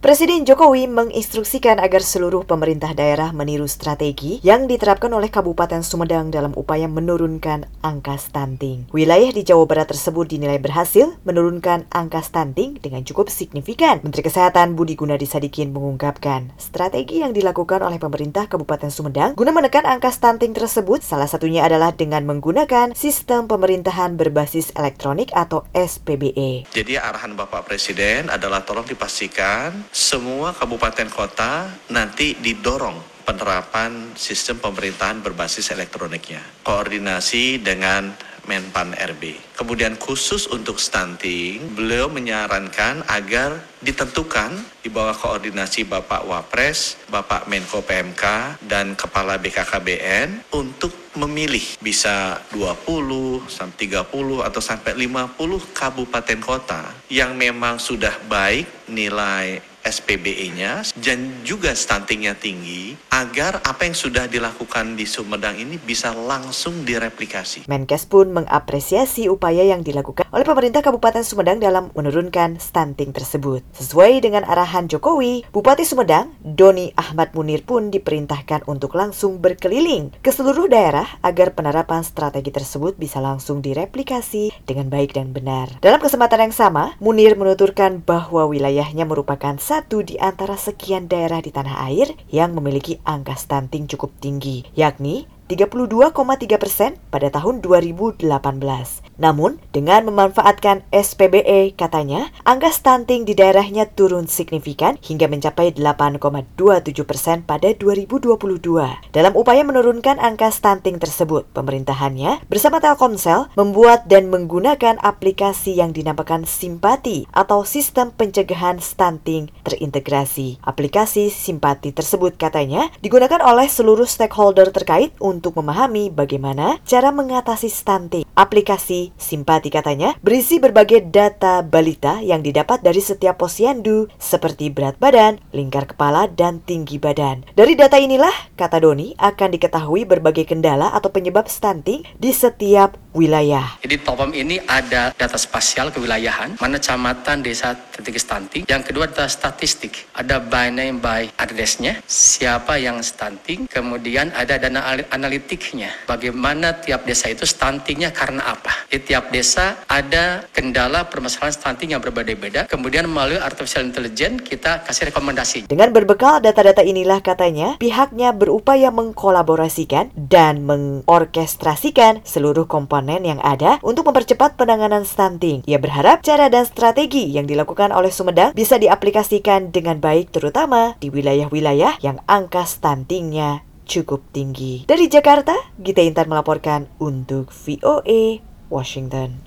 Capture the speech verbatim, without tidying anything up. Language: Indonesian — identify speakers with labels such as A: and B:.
A: Presiden Jokowi menginstruksikan agar seluruh pemerintah daerah meniru strategi yang diterapkan oleh Kabupaten Sumedang dalam upaya menurunkan angka stunting. Wilayah di Jawa Barat tersebut dinilai berhasil menurunkan angka stunting dengan cukup signifikan. Menteri Kesehatan Budi Gunadi Sadikin mengungkapkan, strategi yang dilakukan oleh pemerintah Kabupaten Sumedang guna menekan angka stunting tersebut salah satunya adalah dengan menggunakan sistem pemerintahan berbasis elektronik atau S P B E.
B: Jadi arahan Bapak Presiden adalah tolong dipastikan semua kabupaten kota nanti didorong penerapan sistem pemerintahan berbasis elektroniknya. Koordinasi dengan Menpan R B. Kemudian khusus untuk stunting, beliau menyarankan agar ditentukan di bawah koordinasi Bapak Wapres, Bapak Menko P M K, dan Kepala B K K B N untuk memilih bisa dua puluh sampai tiga puluh atau sampai lima puluh kabupaten kota yang memang sudah baik nilai S P B E-nya dan juga stuntingnya tinggi agar apa yang sudah dilakukan di Sumedang ini bisa langsung direplikasi.
A: Menkes pun mengapresiasi upaya yang dilakukan oleh pemerintah Kabupaten Sumedang dalam menurunkan stunting tersebut. Sesuai dengan arahan Jokowi, Bupati Sumedang, Doni Ahmad Munir pun diperintahkan untuk langsung berkeliling ke seluruh daerah agar penerapan strategi tersebut bisa langsung direplikasi dengan baik dan benar. Dalam kesempatan yang sama, Munir menuturkan bahwa wilayahnya merupakan satu di antara sekian daerah di tanah air yang memiliki angka stunting cukup tinggi, yakni tiga puluh dua koma tiga persen pada tahun dua ribu delapan belas. Namun, dengan memanfaatkan S P B E, katanya, angka stunting di daerahnya turun signifikan hingga mencapai delapan koma dua tujuh persen pada dua ribu dua puluh dua. Dalam upaya menurunkan angka stunting tersebut, pemerintahannya bersama Telkomsel membuat dan menggunakan aplikasi yang dinamakan Simpati atau Sistem Pencegahan Stunting Terintegrasi. Aplikasi Simpati tersebut katanya digunakan oleh seluruh stakeholder terkait untuk untuk memahami bagaimana cara mengatasi stunting. Aplikasi Simpati katanya berisi berbagai data balita yang didapat dari setiap posyandu seperti berat badan, lingkar kepala, dan tinggi badan. Dari data inilah, kata Doni, akan diketahui berbagai kendala atau penyebab stunting di setiap wilayah.
C: Jadi Topam ini ada data spasial kewilayahan, mana kecamatan, desa, titik stunting. Yang kedua data statistik, ada by name by address-nya, siapa yang stunting, kemudian ada dana analitiknya, bagaimana tiap desa itu stuntingnya karena apa. Di tiap desa ada kendala permasalahan stunting yang berbeda-beda, kemudian melalui artificial intelligence kita kasih rekomendasi.
A: Dengan berbekal data-data inilah katanya, pihaknya berupaya mengkolaborasikan dan mengorkestrasikan seluruh komponen yang ada untuk mempercepat penanganan stunting. Ia berharap cara dan strategi yang dilakukan oleh Sumedang bisa diaplikasikan dengan baik terutama di wilayah-wilayah yang angka stuntingnya cukup tinggi. Dari Jakarta, Gita Intan melaporkan untuk V O A Washington.